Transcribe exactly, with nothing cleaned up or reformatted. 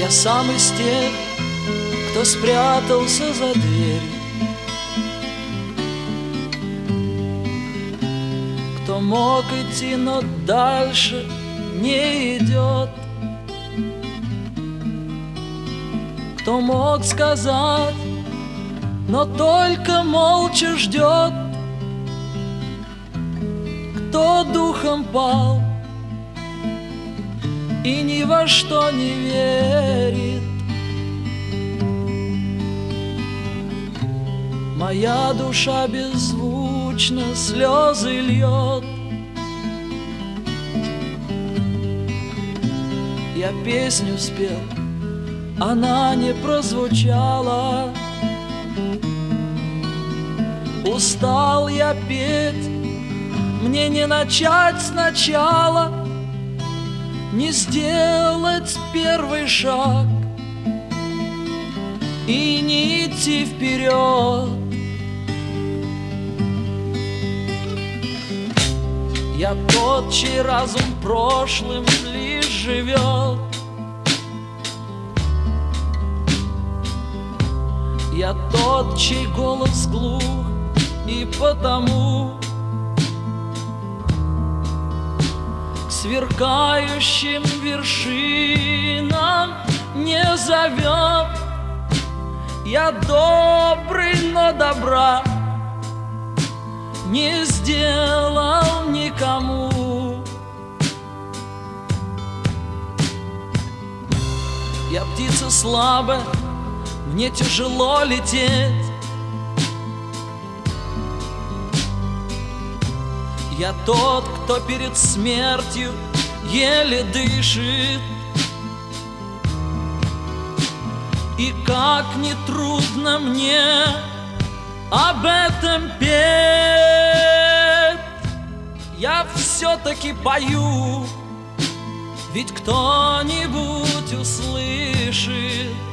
Я сам из тех, кто спрятался за дверью, кто мог идти, но дальше не идет, кто мог сказать, но только молча ждет, кто духом пал и ни во что не верит. Моя душа беззвучно слезы льет. Я песню спел, она не прозвучала. Устал я петь, мне не начать сначала, не сделать первый шаг и не идти вперед. Я тот, чей разум прошлым лишь живет. Я тот, чей голос глух, и потому к сверкающим вершинам не зовет. Я добрый, но добра не сделал никому. Я птица слабая, мне тяжело лететь. Я тот, кто перед смертью еле дышит. И как ни трудно мне об этом петь, я все-таки пою, ведь кто-нибудь услышит.